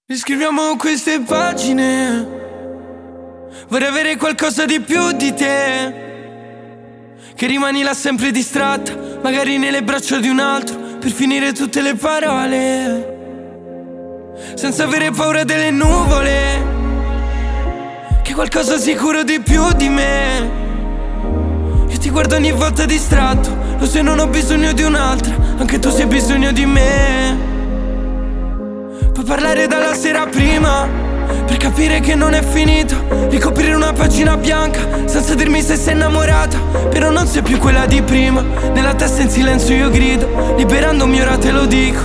Riscriviamo queste pagine. Vorrei avere qualcosa di più di te, che rimani là sempre distratta, magari nelle braccia di un altro, per finire tutte le parole, senza avere paura delle nuvole, che qualcosa sicuro di più di me. Io ti guardo ogni volta distratto, lo sai, non ho bisogno di un'altra, anche tu se hai bisogno di me. Puoi parlare dalla sera prima, per capire che non è finita, ricoprire una pagina bianca, senza dirmi se sei innamorata, però non sei più quella di prima. Nella testa in silenzio io grido, liberandomi ora te lo dico.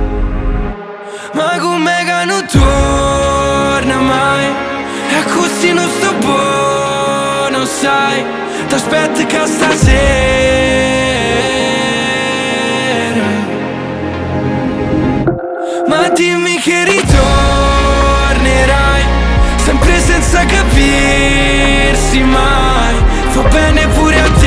Ma come che non torna mai, e così non sto buono, sai, t'aspetto che stasera. Ma dimmi che ritornerai, sempre senza capirsi mai, fa bene pure a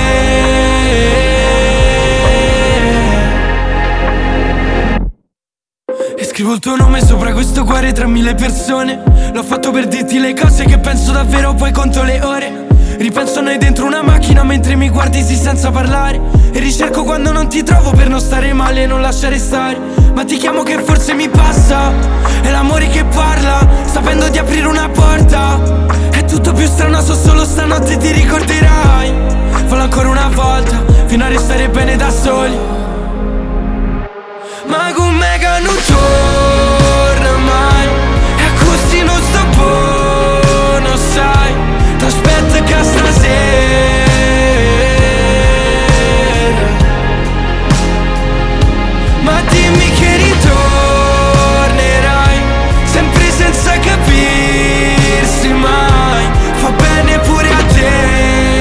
te. E scrivo il tuo nome sopra questo cuore tra mille persone. L'ho fatto per dirti le cose che penso davvero, poi conto le ore. Ripenso a noi dentro una macchina mentre mi guardi sì senza parlare, e ricerco quando non ti trovo per non stare male e non lasciare stare. Ma ti chiamo che forse mi passa, è l'amore che parla, sapendo di aprire una porta. È tutto più strano, so solo stanotte ti ricorderai. Fallo ancora una volta, fino a restare bene da soli. Ma com'è che non torna mai, e così non sto buono, sai, t'aspetto che stasera. Ma dimmi che ritornerai, sempre senza capirsi mai, fa bene pure a te.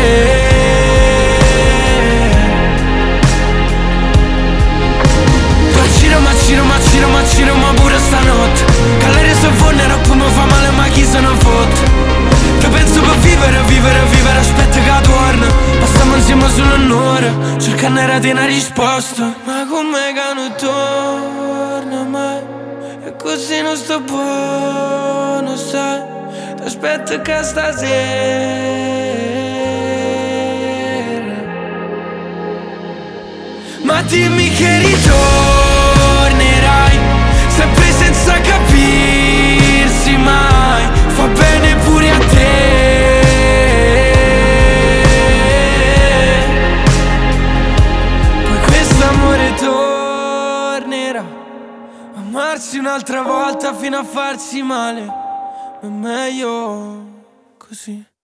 Ma pure stanotte, che l'aria si fonde e poi mi fa male ma chi se ne fotte. Che penso per vivere, aspetta che torna. Passiamo insieme solo un'ora, cercando di una risposta. Ma com'è che non torna mai, e così non sto buono, sai, t'aspetto che stasera. Ma dimmi che ritornerai, sempre senza capirsi mai, fa bene pure a te. Poi quest'amore tornerà, amarsi un'altra volta fino a farsi male, ma è meglio così.